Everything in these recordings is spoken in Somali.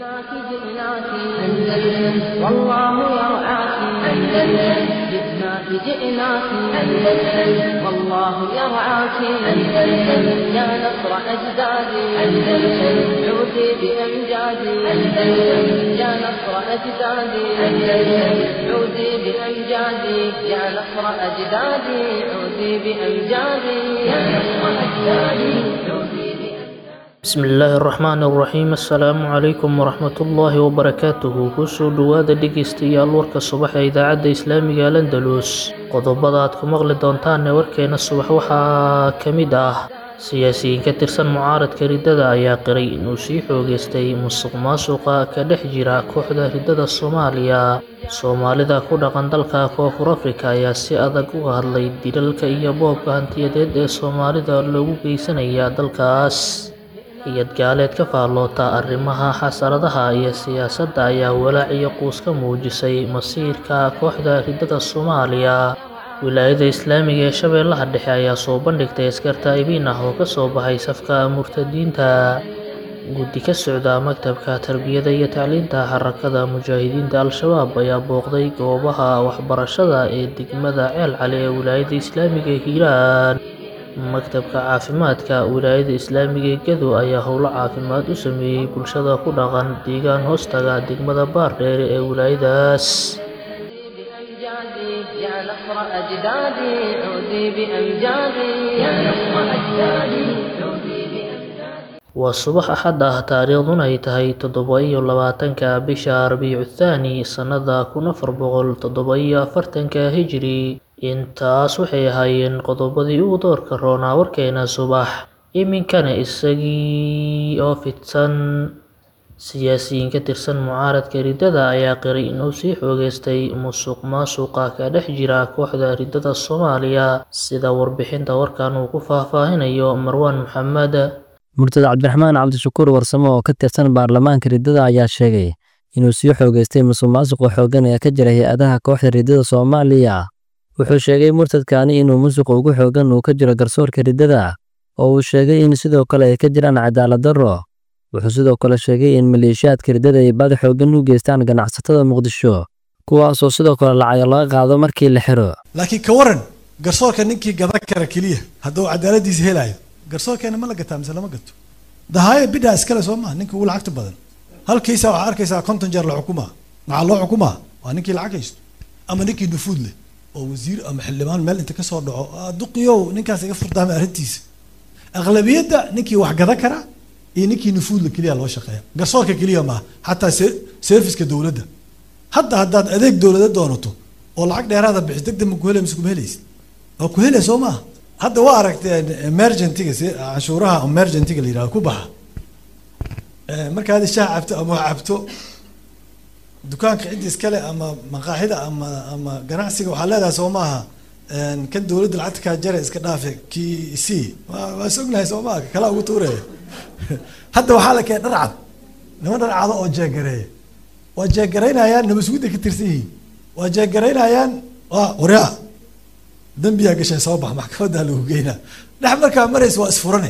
جئناك جئناك أندلس والله يرعاك أندلس جئناك جئناك أندلس والله يرعاك أندلس يا نصر أجدادي أندلس عودي بأمجادي أندلس يا نصر أجدادي أندلس عودي بأمجادي يا نصر أجدادي عودي بأمجادي يا نصر أجدادي عودي بسم الله الرحمن الرحيم السلام عليكم ورحمة الله وبركاته kusoo dhawaada dhegeystayaal warka subax ee idaacadda islaamiga Al-Andalus qodobada aad ku maqli doontaan warkeena subax waxaa kamid ah siyaasiyiin ka tirsan mucaaradka ridada ayaa qiray inuu sii xoogeystay musuqmaasuqa ka dhex jira kooxda ridada Soomaalida ku dhaqan dalka Koonfur Afrika ayaa si adag uga hadlay dilalka iyo boobka hantiyadeed ee Soomaalida loogu geysanaya dalkaas iyad gaaleed ka faalloota arrimaha xasaradaha iyo siyaasadda ayaa walaac iyo quus ka muujisay masiirka kooxda ridada Soomaaliya wilaayada islaamiga ee Shabeellaha Dhexe ayaa soo bandhigtay askarta ibiin ah oo ka soo baxay safka murtadiinta guddi ka socda maktabka tarbiyada iyo tacliinta xarakada mujaahidiinta Al-Shabaab ayaa booqday goobaha waxbarashada ee degmada Ceel Cali ee wilaayada islaamiga ee Hiiraan maktabka caafimaadka wilaayada islaamiga ee Gedo ayaa howlo caafimaad u sameeyay bulshada ku dhaqan deegaan hoostaga degmada Baardheer ee wilaayadaas يا نصر أجدادي عودي بأمجادي يا نصر أجدادي عودي بأمجادي waa subax axad ah taariikhduna ay tahay 27-ka bisha Rabiicu Thaani sanada 1447 Hijri intaas waxay ahaayeen qodobadii ugu doorka roonaa warkeena subax iminkana isagii oo fidsan siyaasiyiin ka tirsan mucaaradka ridada ayaa qiray inuu sii xoogeystay musuqmaasuqa ka dhex jira kooxda ridada Soomaaliya sida warbixinta warkan uu ku faahfaahinayo Marwan Maxamed murtada Cabdiraxmaan Cabdishakuur Warsamo oo ka tirsan baarlamaanka ridada ayaa sheegay inuu sii xoogeystay musuqmaasuqa xooggan ee ka jira hay'adaha kooxda ridada Soomaaliya wuxuu sheegay murtadkaani inuu musuq ugu xooggan uu ka jiro garsoorka ridada oo uu sheegay in sidoo kale ay ka jiraan cadaalad darro wuxuu sidoo kale sheegay in maleeshiyaadka ridada ay baad xooggan u geystaan ganacsatada Muqdisho kuwaas oo sidoo kale lacag laga qaado markii la xiro laakiin ka waran garsoorka ninkii gadan kara kaliya hadduu cadaaladiisa helayo garsoorkeena ma la gataa mise lama gato dahaye bidhaa iskale soo maaha ninkii ugu lacagta badan halkiisa waxaa arkaysaa 50 jeer la xukumaa maxaa loo xukumaa waa ninkii lacag haysto ama ninkii nufuud leh oo wasiir ama xildhibaan meel inta ka soo dhaco duqiyow ninkaas iga furdaamay arrintiisa aqlabiyadda ninkii wax gadan kara iyo ninkii nufuud la kaliya loo shaqeeya garsoorka kaliya maaha xataa serviceka dowladda hadda haddaad adeeg dowladda doonato oo lacag dheeraada bixis degdeg ma ku helay mise kuma helaysid waa ku helay soo maaha hadda waa aragteen emergency-ga si cashuuraha emergency-ga la yiraahdo ku baxa markaad shaah cabto ama cabto dukaanka cid iskale ama maqaaxida ama ganacsiga waxa leedahay soo maaha kan dowladda lacagta ka jara iska dhaafe KC waa sugnahay soo maaha kala ugu tuuray hadda waxa la keenay dharcad niman dharcad oo jeegareey waa jeegareynayaan nabasuuda ka tirsan yihiin waa jeegareynayaan waa qoriya dambiga gashay soo bax maxkamadda lagu geeyna dhax markaa marays waa isfurane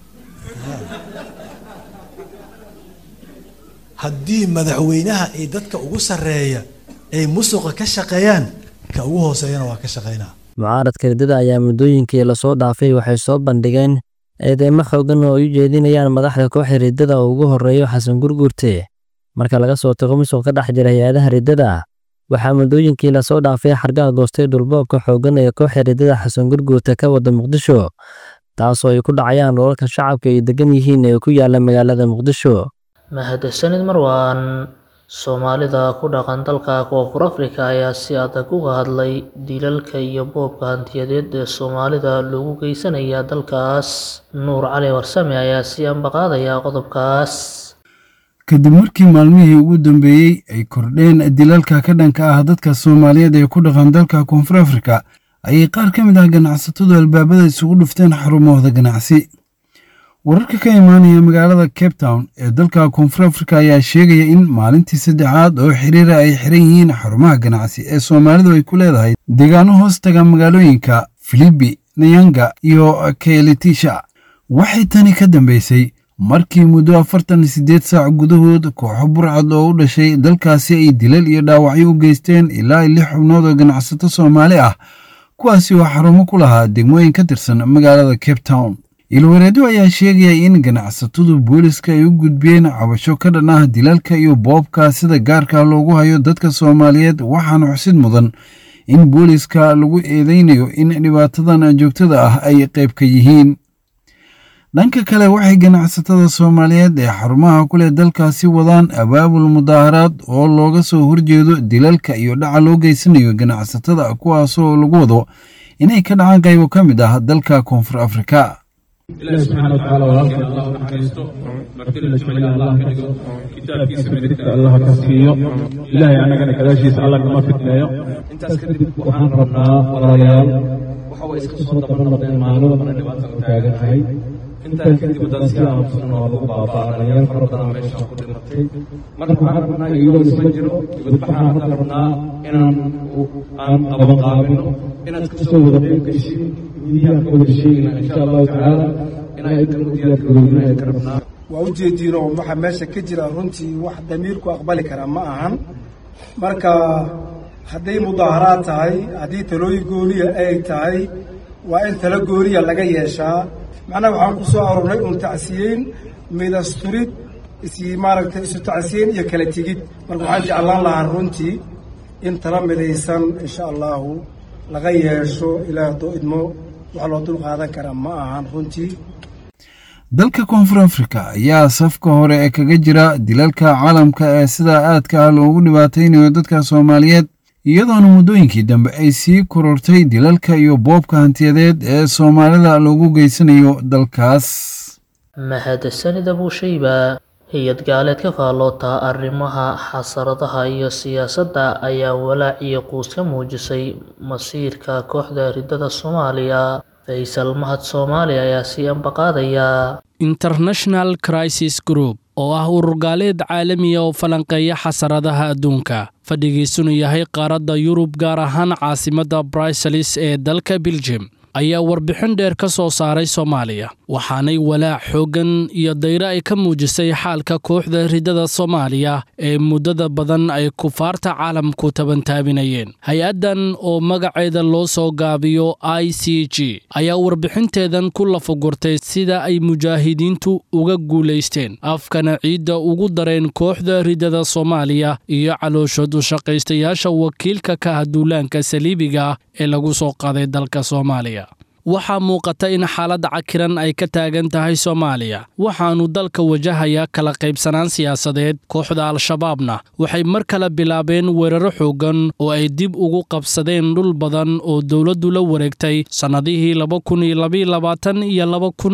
haddii madaxweynaha ay dadka ugu sareeya ay musuqa ka shaqeeyaan ka ugu hooseeyana waa ka shaqeynaa mucaaradka ridada ayaa muddooyinkii la soo dhaafay waxay soo bandhigeen eedeymo xooggan oo ay u jeedinayaan madaxda kooxda ridada oo ugu horeeyo Xasan Gurgurte marka laga soo tago musuq ka dhex jira hay'adaha ridada waxaa muddooyinkii la soo dhaafay xargaha goostay dhulboobka xooggan ee kooxda ridada Xasan Gurgurte ka wada Muqdisho taasoo ay ku dhacayaan dhulalka shacabka ay degan yihiin ee ku yaala magaalada Muqdisho mahadsanid Marwan Soomaalida ku dhaqan dalka Koonfur Afrika ayaa si adag uga hadlay dilalka iyo boobka hantiyadeed ee Soomaalida loogu geysanaya dalkaas Nuur Cali Warsame ayaa si ambaqaadaya qodobkaas kadib markii maalmihii ugu dambeeyay ay kordheen dilalka ka dhanka ah dadka Soomaaliyeed ee ku dhaqan dalka Koonfur Afrika ayay qaar ka mid ah ganacsatadu albaabada isugu dhufteen xarumahooda ganacsi wararka ka imaanaya magaalada Cape Town ee dalka Koonfur Afrika ayaa sheegaya in maalintii saddexaad oo xiriira ay xiran yihiin xarumaha ganacsi ee Soomaalidu ay ku leedahay deegaano hoos taga magaalooyinka Filipi, Nyanga iyo Kelitisha waxay tani ka dambeysay markii muddo 48 saac gudahood kooxo burcad oo u dhashay dalkaasi ay dilal iyo dhaawacyo u geysteen ilaa 6 xubnood oo ganacsato Soomaali ah kuwaasi oo xarumo ku lahaa degmooyin ka tirsan magaalada Cape Town. Ilwareedo ayaa sheegaya in ganacsatadu booliska ay u gudbiyeen cabasho ka dhan ah dilalka iyo boobka sida gaarka loogu hayo dadka Soomaaliyeed, waxaana xusid mudan in booliska lagu eedeynayo in dhibaatadan joogtada ah ay qayb ka yihiin. dhanka kale waxay ganacsatada Soomaaliyeed ee xarumaha ku leh dalkaasi wadaan abaabul mudaaharaad oo looga soo horjeedo dilalka iyo dhaca loo geysanayo ganacsatada kuwaas oo lagu wado inay ka dhacaan qaybo ka mid ah dalka Koonfur Afrika. إلهي سبحانه وتعالى وهذا الله نحرسته مرتين جميلة الله كنجو كتاب في سميتك الله كسيو إلهي أنا كنا كذاشيس الله كما فتنايو أنت أسكتك وحان ربنا وريال وحاول يسكتوا طبعا ربنا المعلومة من النبات المتاجر هاي أنت أسكتك بدنسيا وصلنا والله ريال فربنا ماشي وقت المرتي مرة وحان ربنا يقولوا يسجلوا يقول بحان ربنا إن أبا قابلوا إن أسكتوا ودبين كشي كل شيء إن شاء الله تعالى إن أيضا وأوجدينه وحنا ماشي كجرا رنتي واحد دميركو أقبل كلام معهم مركا هذه مظاهرات هاي هذه تلوي جورية أي تاي وإن تلوي جورية لقى يشا معنا وحنا قصوا رني متعسين من الستريت اسي مارك تعسين يكلتيجي مركا حاجة الله رنتي إن ترى مليسان إن شاء الله لقى يشوا إلى ضوء إدمو dalka Koonfur Afrika ayaa safka hore ee kaga jira dilalka caalamka ee sida aadka loogu dhibaateynayo dadka Soomaaliyeed iyadoo muddooyinkii dambe ay sii korortay dilalka iyo boobka hantiyadeed ee Soomaalida loogu geysanayo dalkaas. mahadsanid Abu Shayba. hay-ad gaaleed ka qaaloota arrimaha xasaradaha iyo siyaasadda ayaa walaac iyo quus ka muujisay masiirka kooxda ridada Soomaaliya. Faysal Mahad Soomaali ayaa sii ambaqaadaya. International Crisis Group oo ah urur gaaleed caalami ah oo falanqeeya xasaradaha adduunka fadhigiisuna yahay qaaradda Yurub gaar ahaan caasimadda Brussels ee dalka Belgium ayaa warbixin dheer ka soo saaray Soomaaliya waxaanay walaac xooggan iyo dayra ay ka muujisay xaalka kooxda ridada Soomaaliya ee muddada badan ay kufaarta caalamku tabantaabinayeen. hay-adan oo magaceeda loo soo gaabiyo ICG ayaa warbixinteedan ku lafagurtay sida ay mujaahidiintu uga guuleysteen afkana ciidda ugu dareen kooxda ridada Soomaaliya iyo calooshoodu shaqaystayaasha wakiilka ka haduulaanka saliibiga ee lagu soo qaaday dalka Soomaaliya. waxaa muuqata in xaalad cakiran ay ka taagan tahay Soomaaliya waxaanu dalka wajahaya kala qaybsanaan siyaasadeed. kooxda Al-Shabaabna waxay mar kale bilaabeen weeraro xoogan oo ay dib ugu qabsadeen dhul badan oo dawladdu la wareegtay sanadihii 2022 iyo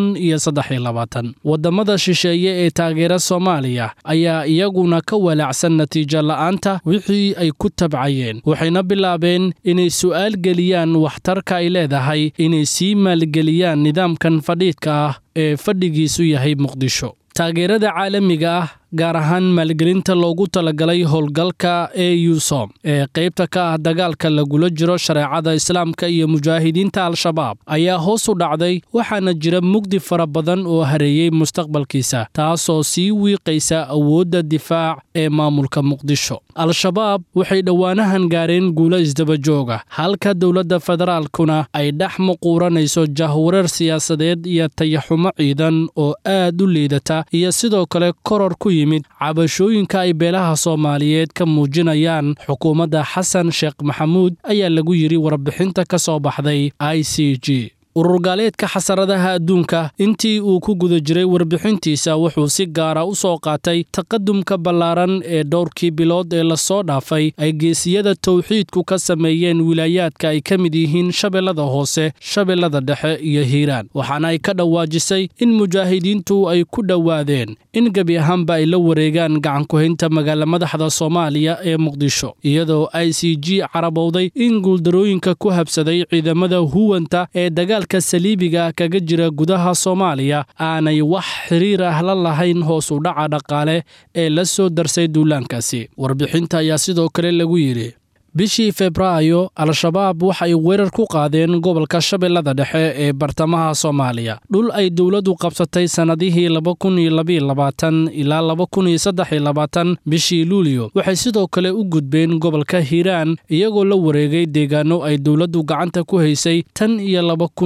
2023. wadamada shisheeye ee taageera Soomaaliya ayaa iyaguna ka walaacsan natiijo la'aanta wixii ay ku tabcayeen waxayna bilaabeen inay su'aal geliyaan waxtarka ay leedahay inay sii maalgeliyaan nidaamkan fadhiidka ah ee fadhigiisu yahay Muqdisho. taageerada caalamiga ah gaar ahaan maalgelinta loogu talagalay howlgalka EUSOM ee qaybta ka ah dagaalka lagula jiro shareecada Islaamka iyo mujaahidiinta Al-Shabaab ayaa hoos u dhacday waxaana jira mugdi fara badan oo hareeyay mustaqbalkiisa taasoo sii wiiqaysa awoodda difaac ee maamulka Muqdisho. Al-Shabaab waxay dhawaanahan gaareen guulo isdaba jooga halka dawladda federaalkuna ay dhex muquuranayso jahwareer siyaasadeed iyo tayaxumo ciidan oo aad u liidata iyo sidoo kale koror ku yimid cabashooyinka ay beelaha Soomaaliyeed ka muujinayaan xukuumadda Xasan Sheekh Maxamuud ayaa lagu yiri warbixinta ka soo baxday ICG. urur gaaleedka xasaradaha adduunka intii uu ku guda jiray warbixintiisa wuxuu si gaara u soo qaatay taqadumka ballaaran ee dhowrkii bilood ee la soo dhaafay ay geesiyada tawxiidku ka sameeyeen wilaayaadka ay ka mid yihiin Shabeellada Hoose, Shabeellada Dhexe iyo Hiiraan. waxaana ay ka dhawaajisay in mujaahidiintu ay ku dhawaadeen in gabi ahaanba ay la wareegaan gacan ku haynta magaala madaxda Soomaaliya ee Muqdisho iyadoo ICG carabowday in guuldarooyinka ku habsaday ciidamada huwanta ee dagaal saliibiga kaga jira gudaha Soomaaliya aanay wax xiriir ah la lahayn hoos u dhaca dhaqaale ee la soo darsay duulaankaasi. warbixinta ayaa sidoo kale lagu yiri bishii Febraayo al-shabaab waxay weerar ku qaadeen gobolka Shabeellada Dhexe ee bartamaha Soomaaliya dhul ay dawladdu qabsatay sanadihii 2022 ilaa 2023 bishii Luulyo waxay sidoo kale u gudbeen gobolka Hiiraan iyagoo la wareegay deegaano ay dawladdu gacanta ku haysay tan iyo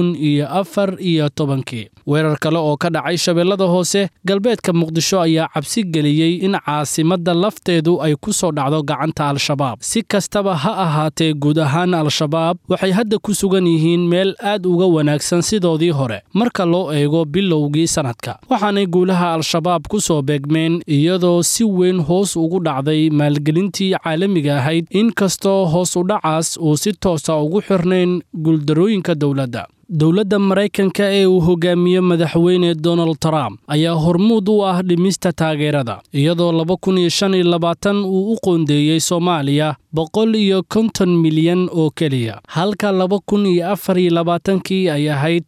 2014 weerar kale oo ka dhacay Shabeellada Hoose galbeedka Muqdisho ayaa cabsi geliyay in caasimadda lafteedu ay ku soo dhacdo gacanta al-shabaab si kastaba ha ahaatee guud ahaan al-shabaab waxay hadda ku sugan yihiin meel aad uga wanaagsan sidoodii hore marka loo eego bilowgii sanadka waxaanay guulaha al-shabaab ku soo beegmeen iyadoo si weyn hoos ugu dhacday maalgelintii caalamiga ahayd inkastoo hoos u dhacaas uu si toosa ugu xirnayn guuldarooyinka dowladda Mareykanka ee uu hogaamiyo madaxweyne Donald Trump ayaa hormuud u ah dhimista taageerada iyadoo 2025 uu u qoondeeyay Soomaaliya 150 milyan oo kaliya halka 2024 ay ahayd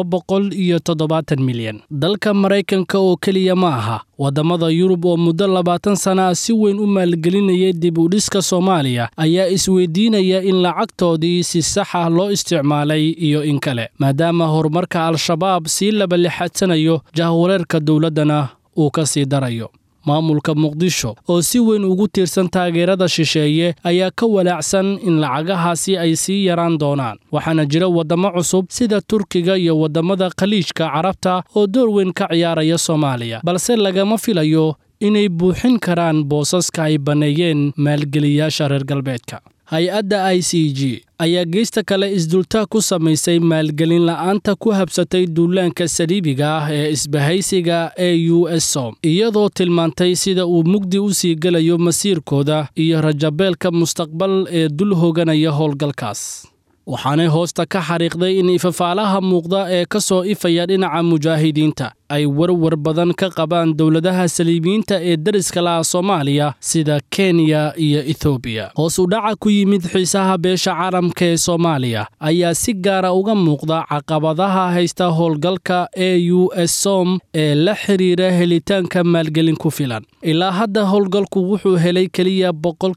770 milyan dalka Mareykanka oo kaliya ma aha wadamada Yurub oo muddo 20 sano si weyn u maalgelinayay dib u dhiska Soomaaliya ayaa isweydiinaya in lacagtoodii si sax ah loo isticmaalay iyo in kale maadaama horumarka al-shabaab si laba lixadsanayo jahwareerka dawladana uu ka sii darayo maamulka Muqdisho oo si weyn ugu tiirsan taageerada shisheeye ayaa ka walaacsan in lacagahaasi ay sii yaraan doonaan waxaana jira wadamo cusub sida Turkiga iyo wadamada Khaliijka Carabta oo door weyn ka ciyaaraya Soomaaliya balse lagama filayo inay buuxin karaan boosaska ay baneeyeen maalgeliyaasha reer galbeedka hay-adda ICG ayaa geesta kale isdultaa ku samaysay maalgelin la'aanta ku habsatay duulaanka saliibiga ah ee isbahaysiga EUSOM iyadoo tilmaantay sida uu mugdi u sii galayo masiirkooda iyo rajabeelka mustaqbal ee dul hooganaya howlgalkaas waxaanay hoosta ka xariiqday in ifafaalaha muuqda ee ka soo ifaya dhinaca mujaahidiinta ay warwar badan ka qabaan dawladaha saliibiyiinta ee dariska la Soomaaliya sida Kenya iyo Ethiopia hoos u dhaca ku yimid xiisaha beesha caalamka ee Soomaaliya ayaa si gaar ah uga muuqda caqabadaha haysta howlgalka EUSOM ee la xiriira helitaanka maalgelin ku filan ilaa hadda howlgalku wuxuu helay kaliya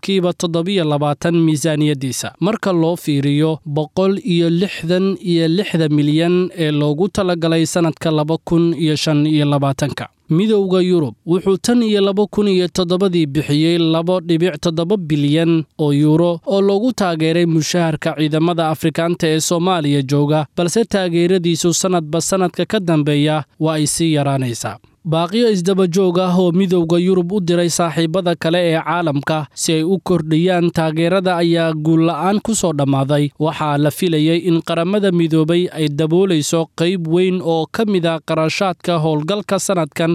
7% miisaaniyadiisa marka loo fiiriyo 166 milyan ee loogu talagalay sanadka 2025 midowga Yurub wuxuu tan iyo 2007 bixiyay 2.7 bilyan oo euro oo loogu taageeray mushaharka ciidamada Afrikaanta ee Soomaaliya jooga balse taageeradiisu sanadba sanadka ka dambeeya waa ay sii yaraanaysaa baaqiyo isdaba joog ah oo midowga Yurub u diray saaxiibada kale ee caalamka si ay u kordhiyaan taageerada ayaa guul la'aan ku soo dhamaaday waxaa la filayay in qaramada midoobay ay daboolayso qayb weyn oo ka mid ah qarashaadka howlgalka sanadkan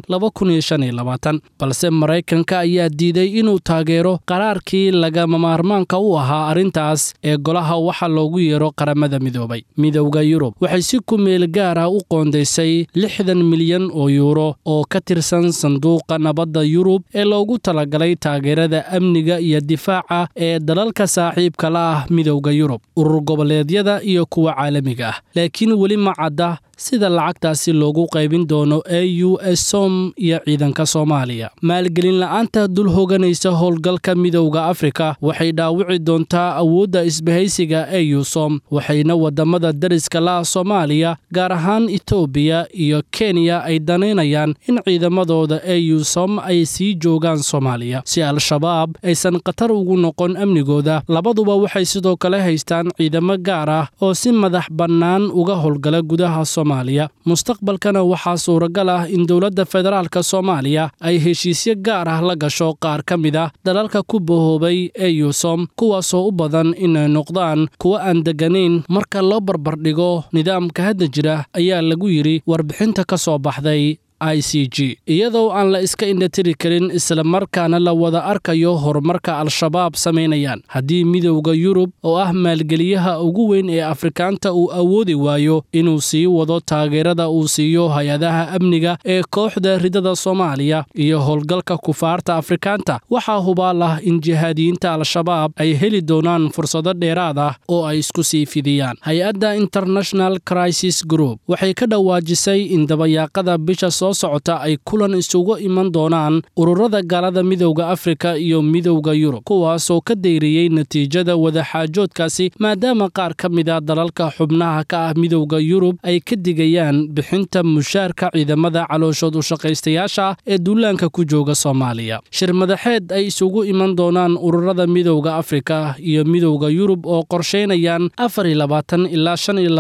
2025 balse Mareykanka ayaa diiday inuu taageero qaraarkii lagama maarmaanka u ahaa arintaas ee golaha waxa loogu yeero qaramada midoobay midowga Yurub waxay si ku meel gaar ah u qoondeysay 60 milyan oo euro oo ka tirsan sanduuqa nabadda Yurub ee loogu talagalay taageerada amniga iyo difaaca ee dalalka saaxiibka la ah midowga Yurub urur goboleedyada iyo kuwa caalamiga ah laakiin weli ma cadda sida lacagtaasi loogu qaybin doono EUSOM iyo ciidanka Soomaaliya maalgelin la'aanta dul hooganaysa howlgalka midowga Afrika waxay dhaawici doontaa awoodda isbahaysiga EUSOM waxayna wadamada dariska la Soomaaliya gaar ahaan Ethiopia iyo Kenya ay daneynayaan in ciidamadooda EUSOM ay sii joogaan Soomaaliya si al-shabaab aysan qatar ugu noqon amnigooda labaduba waxay sidoo kale haystaan ciidamo gaar ah oo si madax bannaan uga howlgala gudaha mustaqbalkana waxaa suuragal ah in dowladda federaalka Soomaaliya ay heshiisyo gaar ah la gasho qaar ka mid ah dalalka ku bohoobay EUSOM kuwaasoo u badan inay noqdaan kuwa aan deganayn marka loo barbardhigo nidaamka hadda jira ayaa lagu yiri warbixinta ka soo baxday ICG iyadoo aan la iska indhatiri karin isla markaana la wada arkayo horumarka al-shabaab sameynayaan haddii midowga Yurub oo ah maalgeliyaha ugu weyn ee Afrikaanta uu awoodi waayo inuu sii wado taageerada uu siiyo hay'adaha amniga ee kooxda ridada Soomaaliya iyo howlgalka kufaarta Afrikaanta waxaa hubaal ah in jihaadiyiinta al-shabaab ay heli doonaan fursado dheeraad ah oo ay isku sii fidiyaan hay'adda International Crisis Group waxay ka dhawaajisay in dabayaaqada bisha soo socota ay kulan isugu iman doonaan ururada gaalada midowda Afrika iyo midowda Yurub kuwaasoo ka dayriyay natiijada wadaxaajoodkaasi maadaama qaar ka mid ah dalalka xubnaha ka ah midowda Yurub ay ka digayaan bixinta mushaarka ciidamada calooshood u shaqaystayaasha ee duulaanka ku jooga Soomaaliya. Shir madaxeed ay isugu iman doonaan ururada midowda Afrika iyo midowda Yurub oo qorsheynayaan 24 ilaa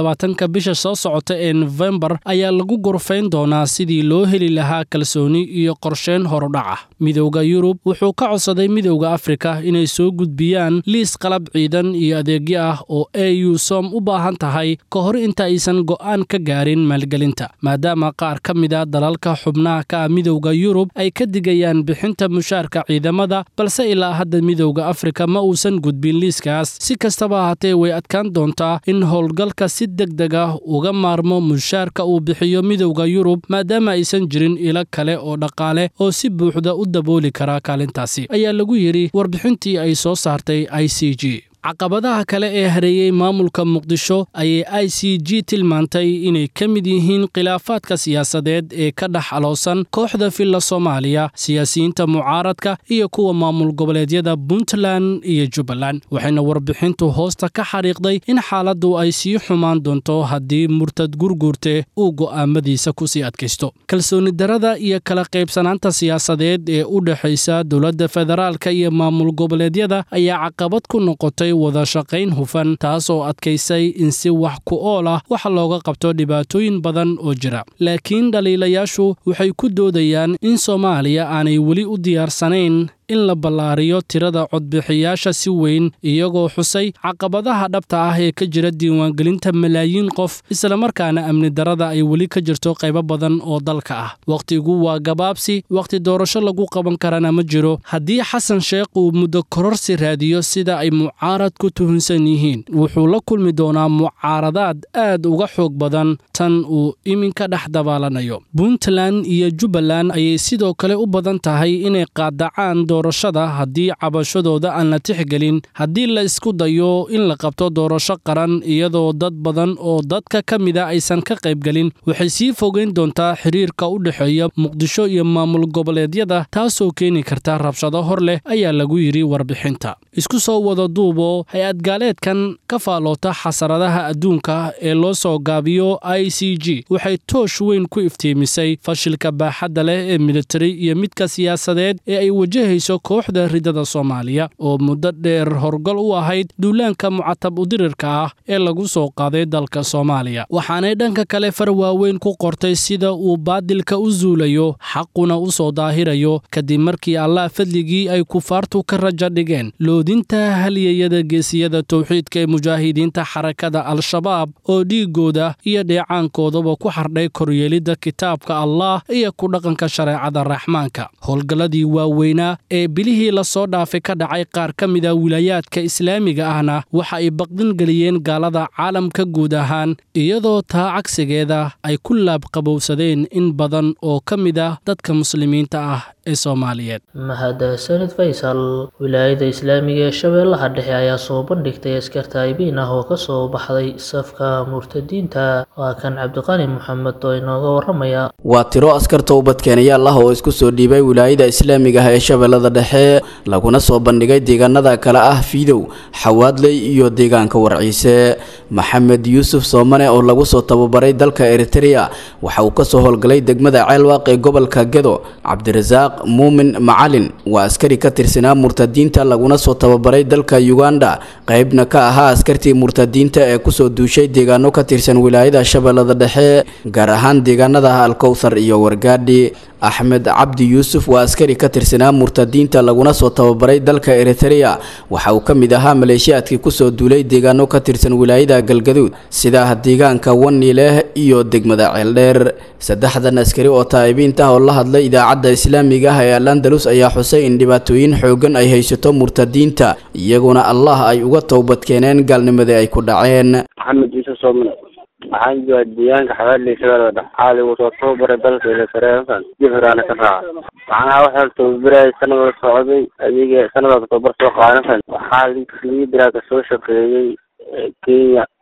25 bisha soo socota ee November ayaa lagu gorfayn doonaa sidii loo heli lahaa kalsooni iyo qorsheyn horudhac ah. Midowda Yurub wuxuu ka codsaday midowda Afrika inay soo gudbiyaan liis qalab ciidan iyo adeegyo ah oo AUSOM u baahan tahay ka hor inta aysan go'aan ka gaarin maalgelinta, maadaama qaar ka mid ah dalalka xubnaha ka ah midowda Yurub ay ka digayaan bixinta mushaarka ciidamada, balse ilaa hadda midowda Afrika ma uusan gudbin liiskaas. Si kastaba ahaatee way adkaan doontaa in howlgalka si degdeg ah uga maarmo mushaarka uu bixiyo midowda Yurub maadaama aysan jirin ilo kale oo dhaqaale oo si buuxda u dabooli kara kaalintaasi, ayaa lagu yiri warbixintii ay soo saartay ICG. caqabadaha kale ee hareeyay maamulka Muqdisho ayay ICG tilmaantay inay ka mid yihiin khilaafaadka siyaasadeed ee ka dhex aloosan kooxda filla Soomaaliya, siyaasiyiinta mucaaradka iyo kuwa maamul goboleedyada Puntland iyo Jubbaland. Waxayna warbixintu hoosta ka xariiqday in xaaladdu ay sii xumaan doonto haddii Murtad Gurguurte uu go'aamadiisa ku sii adkaysto. Kalsooni darada iyo kala qaybsanaanta siyaasadeed ee u dhaxaysa dowladda federaalka iyo maamul goboleedyada ayaa caqabad ku noqotay wada shaqayn hufan, taasoo adkaysay in si wax ku ool ah wax looga qabto dhibaatooyin badan oo jira. Laakiin dhaliilayaashu waxay ku doodayaan in Soomaaliya aanay weli u diyaarsanayn in la ballaariyo tirada codbixiyaasha si weyn, iyagoo xusay caqabadaha dhabta ah ee ka jira diiwaangelinta malaayiin qof, isla markaana amni darada ay weli ka jirto qaybo badan oo dalka ah. Waqtigu waa gabaabsi, waqti doorasho lagu qaban karana ma jiro. Haddii Xasan Sheekh uu muddo kororsi raadiyo sida ay mucaaradku tuhunsan yihiin, wuxuu la kulmi doonaa mucaaradaad aad uga xoog badan tan uu iminka dhex dabaalanayo. Puntland iyo Jubbaland ayay sidoo kale u badan tahay inay qaadacaan doorashada haddii cabashadooda aan la tixgelin. Haddii la isku dayo in la qabto doorasho qaran iyadoo dad badan oo dadka ka mid ah aysan ka qaybgelin, waxay sii fogeyn doontaa xiriirka u dhexeeya Muqdisho iyo maamul goboleedyada, taasoo keeni karta rabshado hor leh, ayaa lagu yiri warbixinta. Isku soo wada duubo, hay-ad gaaleedkan ka faaloota xasaradaha adduunka ee loo soo gaabiyo ICG waxay toosh weyn ku iftiimisay fashilka baaxadda leh ee militari iyo midka siyaasadeed ee ay wajahayso kooxda ridada Soomaaliya oo muddo dheer horgal u ahayd duulaanka mucatab u dirirka ah ee lagu soo qaaday dalka Soomaaliya. Waxaanay dhanka kale far waaweyn ku qortay sida uu baadilka u zuulayo, xaquna u soo daahirayo kadib markii Allah fadligii ay kufaartu ka raja dhigeen loodinta haliyada geesiyada tawxiidka ee mujaahidiinta xarakada Al-Shabaab oo dhiigooda iyo dheecaankoodaba ku xardhay koryeelida kitaabka Allah iyo ku dhaqanka shareecada Raxmaanka. Howlgaladii waaweynaa ee bilihii la soo dhaafay ka dhacay qaar ka mid ah wilayaadka Islaamiga ahna waxa ay baqdin galiyeen gaalada caalamka guud ahaan, iyadoo taa cagsigeeda ay ku laabqabowsadeen in badan oo ka mid ah dadka muslimiinta ah ee Soomaaliyeed. mahadsanid Faysal. Wilaayada Islaamiga ee Shabeellaha Dhexe ayaa soo bandhigtay askar taayibiin ah oo ka soo baxday safka murtadiinta. Waa kan Cabdiqani Maxamed oo inooga waramaya. waa tiro askar toobadkeenayaal ah oo isku soo dhiibay wilaayada Islaamiga ah ee Shabeellada Dhexe laguna soo bandhigay deegaanada kala ah Fiidow, Xawaadley iyo deegaanka Warciise. Maxamed Yuusuf Soomane oo lagu soo tababaray dalka Eritrea waxa uu ka soo howlgalay degmada Ceelwaaq ee gobolka Gedo. Cabdirasaaq Muumin Macalin waa askari ka tirsanaa murtadiinta laguna soo tababaray dalka Uganda, qaybna ka ahaa askartii murtadiinta ee ku soo duushay deegaano ka tirsan wilaayada Shabeellada Dhexe, gaar ahaan deegaanada Alkowthar iyo Wargaadhi. Axmed Cabdi Yuusuf waa askari ka tirsanaa murtadiinta laguna soo tababaray dalka Eritrea waxa uu ka mid ahaa maleeshiyaadkii ku soo duulay deegaano ka tirsan wilaayada Galgaduud sida deegaanka Waniileh iyo degmada Ceeldheer. saddexdan askari oo taayibiinta oo la hadlay idaacadda Islaamiga ah ee Al-Andalus ayaa xusay in dhibaatooyin xoogan ay haysato murtadiinta, iyaguna Allah ay uga toobad keeneen gaalnimadii ay ku dhaceen. Maxamed Yuusuf Soomane waxaan joogaa deegaanka Xawaadley Shabeellaha Dhexe. xaali uu soo tababaray dalka Eritrea jifraana ka raaca. waxaan waxaan tababaray sanad socday adiga sanadka tababar soo qaadansan. waxaa liidiraaka soo shaqeeyay Kenya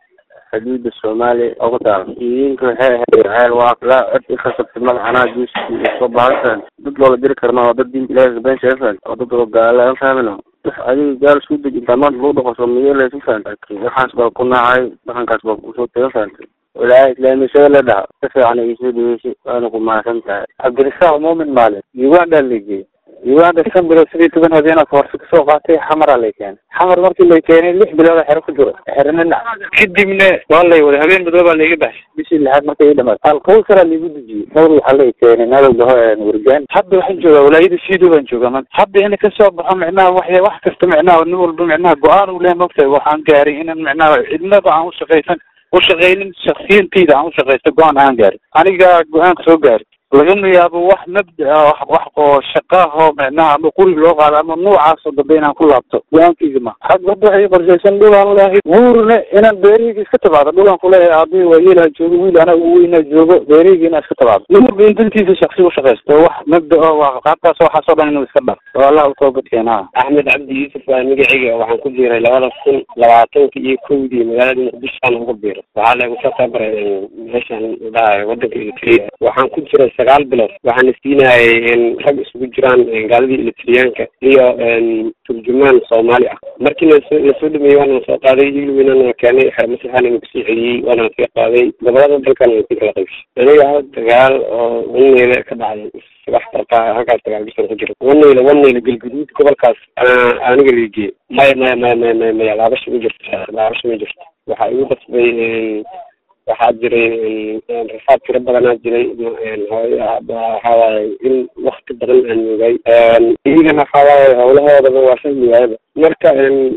حدود الصومالي أقطع يمكن هاي الواقع إخصت الملعنة جيش الصباح ضد ولا دير كرنا ضد دين بلاد بين شايفين ضد رجال فاهمنا هذه قال شو بدك كمان لوضع خصوصية لا تفهم حاسب كنا عاي بخن كسب وصوت تفهم ولا إسلامي شغلة ده تفعل يسوي شيء أنا كم ما فهمت عبد الرزاق مؤمن مالك يوعد اللي يوعد الشام بالسرية تبين هذين أصوات سوقاتي حمر عليك يعني حمر مرتي اللي كان اللي بلا حرف جرا حرنا كدي من والله ولا هبين بدو اللي يبح بس اللي هاد مرتي لما القوسرة اللي بدي نوري عليك يعني هذا ده ورجان حد واحد جوا ولا يد شيء دوبن جوا كمان حد يعني كسب معنا واحد استمعنا ونقول بمعنا قرآن ولا مكتب وحن قاري هنا معنا إدنا بعمر شقيفا وشغالين شخصيا كذا عم شغال تقوان هانجاري أنا قاعد سوقاري لأنه يا أبو واحد مبدأ واحد شقاه معناها بكل لغة على ممنوع عصر بيننا كل أبطال وان كذا ما حد بدو هي برجسن دولا ولا هي ورنا إن البريق كتب هذا دولا كله أبي ويلا جوجو أنا وين جوجو بريق أنا كتب هذا لما بينتنتي في شخصي وشغال واحد مبدأ وقعدت سو حسب إنه يسبب والله توبت هنا أحمد عبد يوسف مجيء وعن كل جيرة لولا السن لواتو في كودي مجال مقدش أنا مقدر وعلى مستقبل إيش يعني ده ودك فيه وعن كل جيرة سجال بلس وعن السينا إن حق سوجران إن قال لي الإتريانك هي ترجمان صومالي مركز السود ميوان صوت هذا يجي من أنا كان حرمس حالي مسيحي وأنا في قاضي قبل ذلك كان في كلامش أنا قال وني كبعد صباح تلقى هكذا تقال بيصير تجرب وني للجدود قبل كاس أنا قريجي ما يلعبش ميجر وحيوي بس بين waxaa jiray rafaad tiro badanaa jiray waxawaaye in wakti badan aan moogay iyagana waxawaaye howlahoodaba waa fahmiyaayaba marka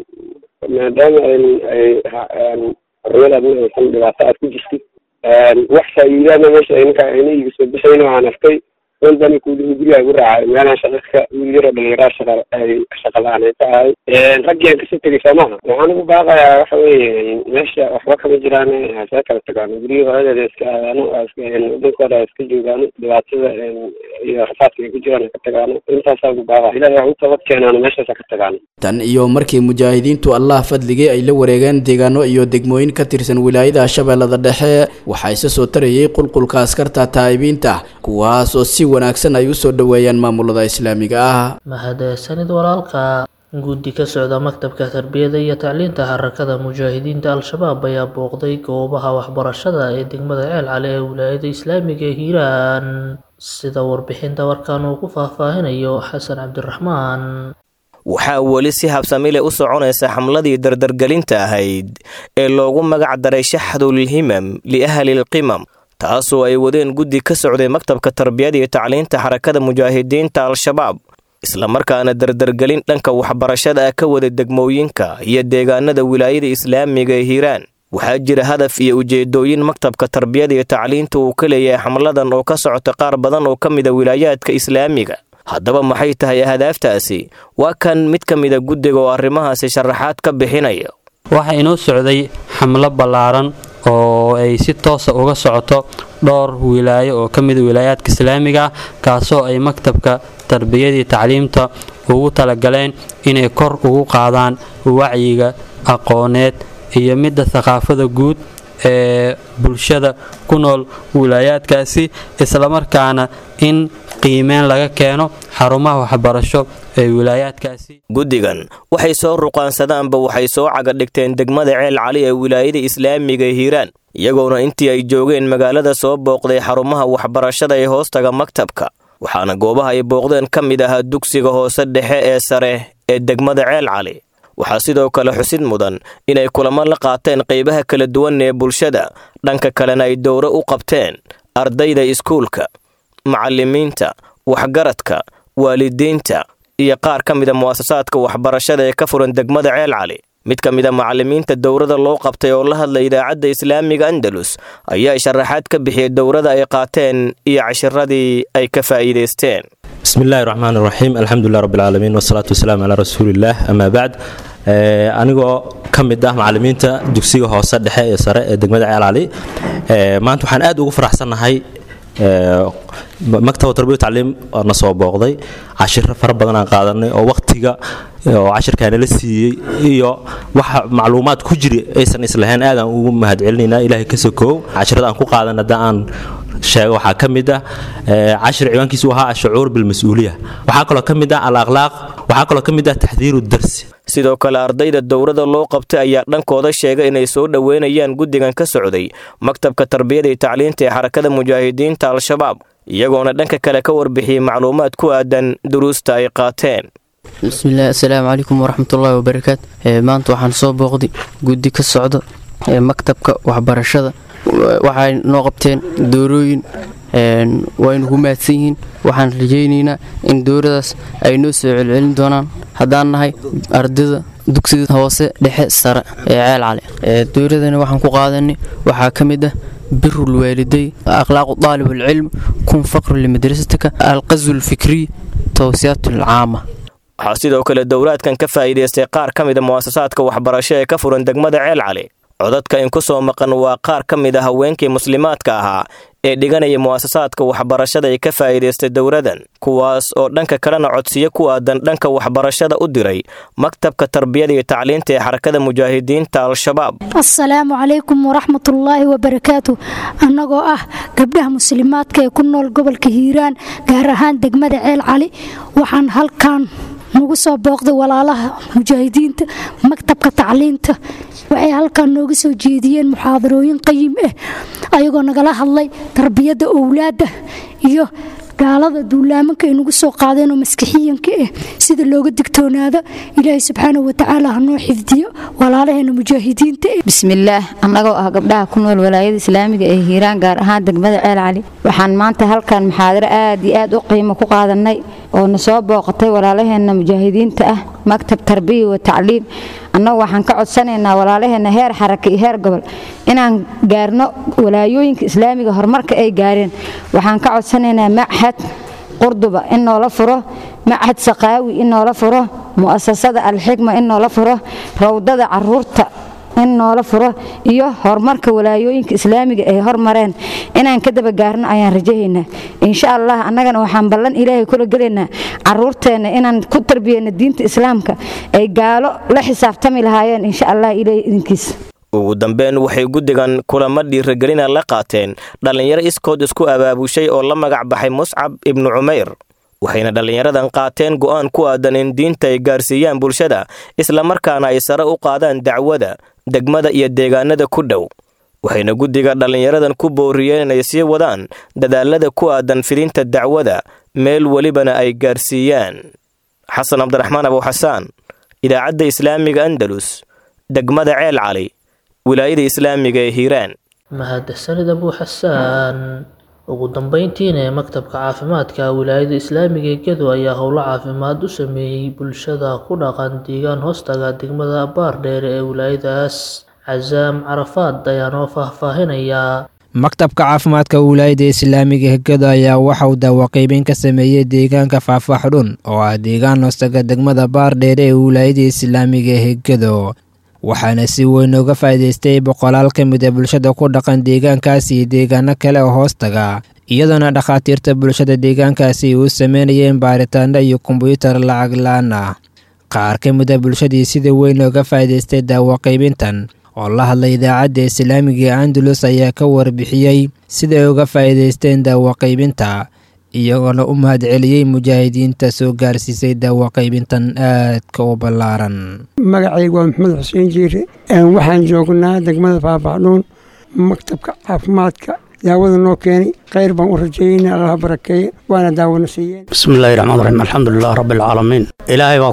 maadaama ay xorriyad adna aysan dhibaato aad ku jirtid wax faa'iidaana meesha ninka ayna iga soo bixayna waxaan arkay walbani kuulihi guriga igu raacay meelaha shaqadka wiil yaro dhalinyaraha shaqa la-aan ay tahay raggii aan kasoo tegay soomaha waxaan ugu baaqayaa waxa weeye meesha waxba kama jiraan hasee kala tagaano gurigii horadeeda iska aadaano wadankooda iska joogaano dhibaatada iyo rafaadka ay ku jiraan ka tagaano intaasaa ugu baaqa ilaahay wax u tabad keenaano meeshaasa ka tagaano tan iyo markii mujaahidiintu allah fadligay ay la wareegeen deegaano iyo degmooyin ka tirsan wilaayada Shabeellada Dhexe waxaa isa soo tarayay qulqulka askarta taayibiinta kuwaas oo si wanaagsan ay u soo dhaweeyaan maamulada islaamiga ah mahadsanid walaalka guddi ka socda maktabka tarbiyada iyo tacliinta harakada mujaahidiinta al-shabaab ayaa booqday goobaha waxbarashada ee degmada Ceel Cali ee wilaayada islaamiga ee Hiiraan sida warbixinta warkaan uu ku faahfaahinayo Xasan Cabdiraxmaan waxaa weli si habsami leh u soconaysa xamladii dardargelinta ahayd ee loogu magac daray shaxdul himam li ahli al-qimam taasoo ay wadeen guddi ka socday maktabka tarbiyada iyo tacliinta harakada mujaahidiinta al-shabaab isla markaana dardargelin dhanka waxbarashada ka wada degmooyinka iyo deegaanada wilaayada islaamiga ee Hiiraan waxaa jira hadaf iyo ujeedooyin maktabka tarbiyada iyo tacliinta uu ka leeyahay xamladan oo ka socota qaar badan oo kamid ah wilaayaadka islaamiga haddaba maxay tahay ahdaaftaasi waa kan mid kamid ah guddiga oo arrimahaasi sharaxaad ka bixinaya waxa inoo socday xamlo ballaaran oo ay si toos ah uga socoto dhowr wilaayo oo kamid ah wilaayaadka islaamiga kaasoo ay maktabka tarbiyada iyo tacliinta ugu talagaleen inay kor ugu qaadaan wacyiga aqooneed iyo midda thaqaafada guud ee bulshada ku nool wilaayaadkaasi isla markaana in qiimeyn laga keeno xarumaha waxbarasho ee wilaayaadkaasi guddigan waxay soo ruqaansadaanba waxay soo caga dhigteen degmada Ceel Cali ee wilaayada islaamiga ee Hiiraan iyagoona intii ay joogeen magaalada soo booqday xarumaha waxbarashada ee hoostaga maktabka waxaana goobaha ay booqdeen kamid ah dugsiga hoose dhexe ee sare ee degmada Ceel Cali waxaa sidoo kale xusid mudan inay kulamo la qaateen qaybaha kala duwan ee bulshada dhanka kalena ay dowro u qabteen ardayda iskuulka macallimiinta waxgaradka waalidiinta iyo qaar kamid ah muassasaadka waxbarashada ee ka furan degmada Ceel Cali mid kamid ah macallimiinta dowrada loo qabtay oo la hadlay idaacadda islaamiga Andalus ayaa sharaxaad ka bixiyay dowrada ay qaateen iyo cashiradii ay ka faa'iideysteen bismillahir rahmaanir rahiim alxamdulillahi rabbil alamin wassalatu wassalamu ala rasuulillah amma ba'd anigoo kamid ah macallimiinta dugsiga hoose dhexe ee sare ee degmada Ceel Cali maanta waxaan aad ugu faraxsanahay maktabka tarbiyada tacliim na soo booqday cashiro fara badan aan qaadanay oo waqtiga oo cashirkaana la siiyey iyo waxa macluumaad ku jira aysan islahayn aad aan ugu mahadcelinaynaa ilaahay ka sokoow cashirada aan ku qaadan hadda aan sheego waxaa ka mid ah cashir ciwaankiisu ahaa ashucuur bilmas-uuliya waxaa kaloo ka mid ah al-akhlaaq waxaa kaloo ka mid ah taxdiiru darsi sidoo kale ardayda dowrada loo qabtay ayaa dhankooda sheegay inay soo dhoweynayaan guddigan ka socday maktabka tarbiyada iyo tacliinta ee xarakada mujaahidiinta al-shabaab iyagoona dhanka kale ka warbixiyey macluumaad ku aadan duruusta ay qaateen bismillaah assalaamu calaykum waraxmatullaahi wabarakaatu maanta waxaan soo booqday guddi ka socda ee maktabka waxbarashada waxay noo qabteen doorooyin waynu ku mahadsan yihiin waxaan rajaynaynaa in dowradaas ay noo soo celcelin doonaan haddaan nahay ardayda dugsiga hoose dhexe sare ee ceel cali dowradana waxaan ku qaadanay waxaa ka mid ah biru lwaaliday akhlaaqu daalib alcilm kun faqru limadrasatika alqazu lfikriy towsiyaat alcaama waxaa sidoo kale dowlaadkan ka faa'iidaystay qaar ka mida mu'asasaadka waxbarasho ee ka furan degmada ceel cali codadka in ku soo maqan waa qaar ka mid ah haweenkii muslimaadka ahaa ee dhiganaya mu'asasaadka waxbarashada ay ka faa'iidaystay dowladan kuwaas oo dhanka kalena codsiyo ku aadan dhanka waxbarashada u diray maktabka tarbiyada iyo tacliinta ee xarakada mujaahidiinta al-shabaab assalaamu calaykum waraxmatullaahi wabarakaatu annagoo ah gabdhaha muslimaadka ee ku nool gobolka hiiraan gaar ahaan degmada ceel cali waxaan halkan nagu soo booqday walaalaha mujaahidiinta maktabka tacliinta waxay halkan nooga soo jeediyeen muxaadarooyin qayim ah ayagoo nagala hadlay tarbiyadda owlaadda iyo gaalada duulaamanka ay nagu soo qaadeen oo maskixiyanka ah sida looga digtoonaado ilaahay subxaanahu watacaala hanoo xifdiyo walaalaheena mujaahidiinta bismillaah annagoo ah gabdhaha ku nool walaayada islaamiga ee hiiraan gaar ahaan degmada ceel cali waxaan maanta halkan muxaadaro aad iyo aad u qiimo ku qaadanay oo na soo booqatay walaalaheena mujaahidiinta ah maktab tarbiya wa tacliim annagu waxaan ka codsanaynaa walaalaheena heer xaraka iyo heer gobol inaan gaarno walaayooyinka islaamiga horumarka ay gaareen waxaan ka codsanaynaa machad qurduba in noola furo machad saqaawi in noola furo mu'asasada alxikma in noola furo rawdada caruurta in noola furo iyo horumarka walaayooyinka islaamiga ay hormareen inaan ka daba gaarno ayaan rajahaynaa insha allah annagana waxaan ballan ilaahay kula gelaynaa caruurteenna inaan ku tarbiyeyno diinta islaamka ay gaalo la xisaabtami lahaayeen insha allah ilaahay idinkiisa ugu dambeyn waxay guddigan kulamo dhiiragelina la qaateen dhallinyaro iskood isku abaabushay oo la magac baxay muscab ibnu cumayr waxayna dhallinyaradan qaateen go'aan ku aadan in diinta ay gaarsiiyaan bulshada islamarkaana ay sare u qaadaan dacwada degmada iyo deegaanada ku dhow waxayna guddiga dhallinyaradan ku booriyeen inay sii wadaan dadaalada ku aadan fidinta dacwada meel welibana ay gaarsiiyaan xasan cabdiraxmaan abuuxasaan idaacadda islaamiga andalus degmada ceel cali wilaayada islaamiga ee hiiraan mahadsanid abuuxasaan ugu dambeyntiina ee maktabka caafimaadka wilaayada islaamiga ee gedo ayaa howlo caafimaad u sameeyey bulshada ku dhaqan deegaan hoostaga degmada baardheere ee wilaayadaas casaam carafaad ayaa noo faahfaahinayaa maktabka caafimaadka wilaayada islaamiga ee gedo ayaa waxa uu daawaqiibeyn ka sameeyey deegaanka faahfaaxdhun oo ah deegaan hoostaga degmada baardheere ee wilaayada islaamiga ee gedo waxaana si weyn uga faa'iidaystay boqolaal ka mid a bulshada ku dhaqan deegaankaasi iyo deegaano kale oo hoostaga iyadoona dhakhaatiirta bulshada deegaankaasi u sameynayeen baaritaano iyo kombuyuutar lacag la-aan ah qaar ka mid a bulshadii sida weyn uga faa'iidaystay daawaqiibintan oo la hadlay idaacadda islaamiga ee andalus ayaa ka warbixiyey siday uga faa'iidaysteen daawaqiibinta iyagoona u mahadceliyey mujaahidiinta soo gaarsiisay daawaqaybintan aadka u ballaaran magacaygu waa maxamed xuseen jiire waxaan joognaa degmada faahfaxdhuun maktabka caafimaadka daawada noo keenay khayr baan u rajeeyeyna allaha barakeeye waana daawona siiyeen bismillahi raxmaan raxiim alxamdulilah rabbilcaalamiin ilaahay baa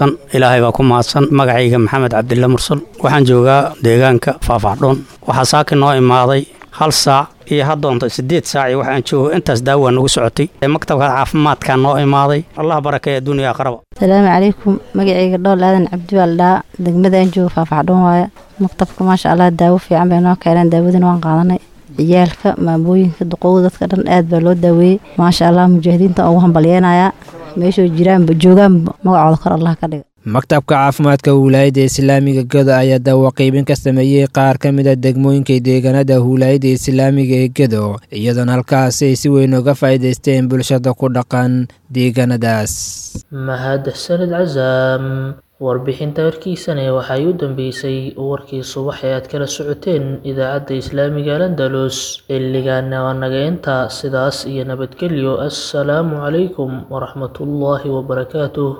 ku mahadsan magacayga maxamed cabdilla mursal waxaan joogaa deegaanka faahfaxdhuun waxaa saaki noo imaaday hal saac iyo haddoonta 8 saac waxaan joogo intaas daawaa nagu socotay maktabka caafimaadka noo imaaday allah barakeeyo dunya aqraba salaamu calaykum magacayga dhool aadan cabdi waaldaa degmadaan joogo faahfaxdhuun waaya maktabka maasha allah daawo fiican bay noo keeneen daawadina waan qaadanay ciyaalka maamooyinka duqowda dadka dhan aad baa loo daaweeyey maasha allah mujaahidiinta ugu hambalyeenayaa meeshoo joogaan magacooda kor allah ka dhiga maktabka caafimaadka wilaayadda islaamiga gedo ayaa daawaqiibin ka sameeyey qaar ka mid a degmooyinka deegaanada wilaayadda islaamiga ee gedo iyadoona halkaasi ay si weyn uga faa'iidaysteen bulshada ku dhaqan deegaanadaas. mahadsanid casaam. warbixinta warkiisana waxay u dambeysay warkii subax ee aad kala socoteen idaacadda islaamiga Al-Andalus. xilligaana waa naga intaa, sidaas iyo nabadgelyo. assalaamu calaykum waraxmatullaahi wabarakaatuh.